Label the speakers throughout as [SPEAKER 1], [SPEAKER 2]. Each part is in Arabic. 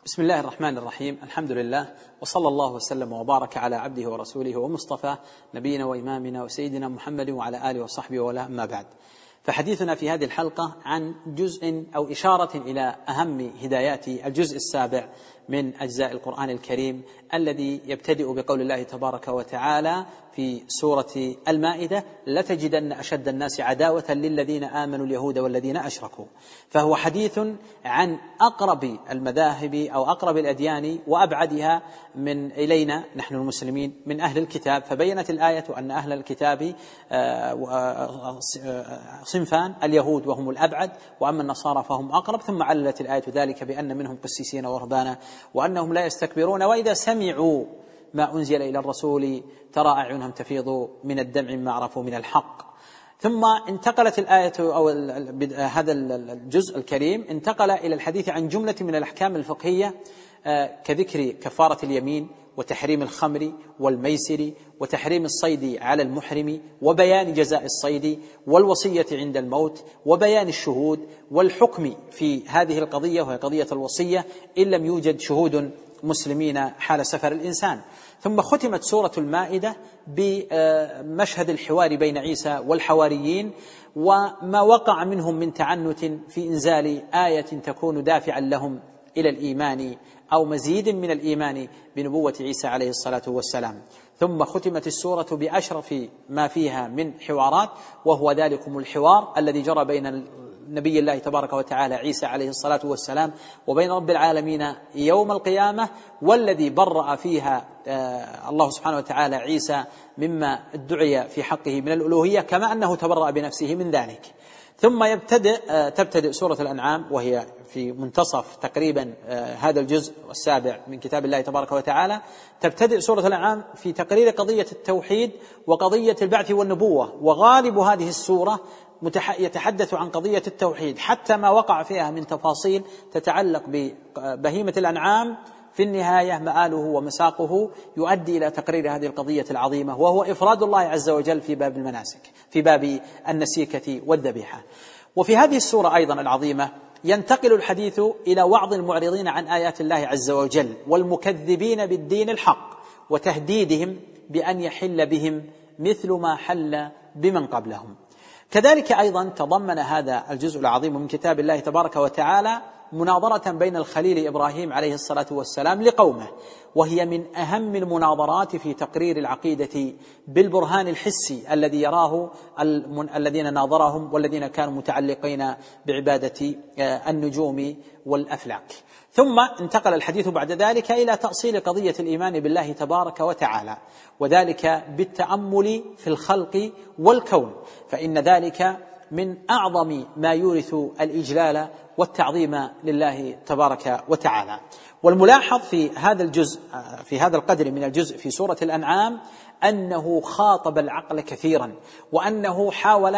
[SPEAKER 1] بسم الله الرحمن الرحيم. الحمد لله، وصلى الله وسلم وبارك على عبده ورسوله ومصطفى نبينا وإمامنا وسيدنا محمد وعلى آله وصحبه ولا أما بعد. فحديثنا في هذه الحلقة عن جزء أو إشارة إلى أهم هدايات الجزء السابع من أجزاء القرآن الكريم، الذي يبتدئ بقول الله تبارك وتعالى في سورة المائدة: لتجدن أشد الناس عداوة للذين آمنوا اليهود والذين أشركوا. فهو حديث عن أقرب المذاهب أو أقرب الأديان وأبعدها من إلينا نحن المسلمين من أهل الكتاب. فبينت الآية أن أهل الكتاب صنفان: اليهود وهم الأبعد، وأما النصارى فهم أقرب. ثم عللت الآية ذلك بأن منهم قسيسين ورهبانا وأنهم لا يستكبرون، وإذا سمعوا ما أنزل إلى الرسول ترى أعينهم تفيض من الدمع مما عرفوا من الحق. ثم انتقلت الآية أو هذا الجزء الكريم انتقل إلى الحديث عن جملة من الأحكام الفقهية كذكر كفارة اليمين وتحريم الخمر والميسر وتحريم الصيد على المحرم وبيان جزاء الصيد والوصية عند الموت وبيان الشهود والحكم في هذه القضية، وهي قضية الوصية إن لم يوجد شهود مسلمين حال سفر الإنسان. ثم ختمت سورة المائدة بمشهد الحوار بين عيسى والحواريين وما وقع منهم من تعنت في إنزال آية تكون دافعا لهم إلى الإيمان أو مزيد من الإيمان بنبوة عيسى عليه الصلاة والسلام. ثم ختمت السورة بأشرف ما فيها من حوارات، وهو ذلكم الحوار الذي جرى بين نبي الله تبارك وتعالى عيسى عليه الصلاة والسلام وبين رب العالمين يوم القيامة، والذي برأ فيها الله سبحانه وتعالى عيسى مما ادعي في حقه من الألوهية، كما أنه تبرأ بنفسه من ذلك. ثم تبتدئ سورة الأنعام، وهي في منتصف تقريبا هذا الجزء السابع من كتاب الله تبارك وتعالى. تبتدئ سورة الأنعام في تقرير قضية التوحيد وقضية البعث والنبوة، وغالب هذه السورة يتحدث عن قضية التوحيد، حتى ما وقع فيها من تفاصيل تتعلق ببهيمة الأنعام في النهاية مآله ومساقه يؤدي إلى تقرير هذه القضية العظيمة، وهو إفراد الله عز وجل في باب المناسك، في باب النسيكة والذبيحة. وفي هذه السورة أيضا العظيمة ينتقل الحديث إلى وعظ المعرضين عن آيات الله عز وجل والمكذبين بالدين الحق، وتهديدهم بأن يحل بهم مثل ما حل بمن قبلهم. كذلك أيضا تضمن هذا الجزء العظيم من كتاب الله تبارك وتعالى مناظرة بين الخليل إبراهيم عليه الصلاة والسلام لقومه، وهي من أهم المناظرات في تقرير العقيدة بالبرهان الحسي الذي يراه الذين ناظرهم والذين كانوا متعلقين بعبادة النجوم والأفلاك. ثم انتقل الحديث بعد ذلك إلى تأصيل قضية الإيمان بالله تبارك وتعالى، وذلك بالتأمل في الخلق والكون، فإن ذلك من أعظم ما يورث الإجلال والتعظيم لله تبارك وتعالى. والملاحظ في هذا الجزء، في هذا القدر من الجزء في سورة الأنعام، أنه خاطب العقل كثيرا، وأنه حاول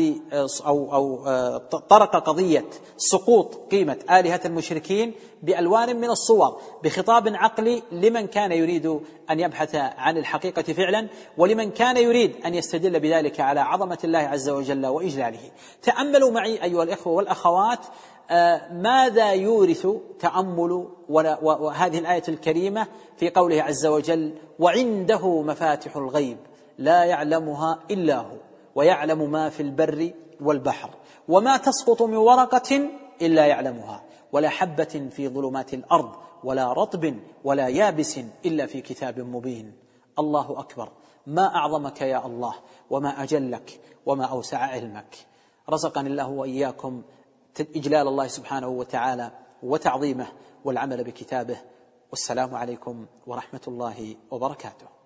[SPEAKER 1] أو طرق قضية سقوط قيمة آلهة المشركين بألوان من الصور، بخطاب عقلي لمن كان يريد أن يبحث عن الحقيقة فعلا، ولمن كان يريد أن يستدل بذلك على عظمة الله عز وجل وإجلاله. تأملوا معي أيها الإخوة والأخوات ماذا يورث تأمل وهذه الآية الكريمة في قوله عز وجل: وعنده مفاتح الغيب لا يعلمها إلا هو ويعلم ما في البر والبحر وما تسقط من ورقة إلا يعلمها ولا حبة في ظلمات الأرض ولا رطب ولا يابس إلا في كتاب مبين. الله أكبر، ما أعظمك يا الله، وما أجلك، وما أوسع علمك. رزقني الله وإياكم إجلال الله سبحانه وتعالى وتعظيمه والعمل بكتابه. والسلام عليكم ورحمة الله وبركاته.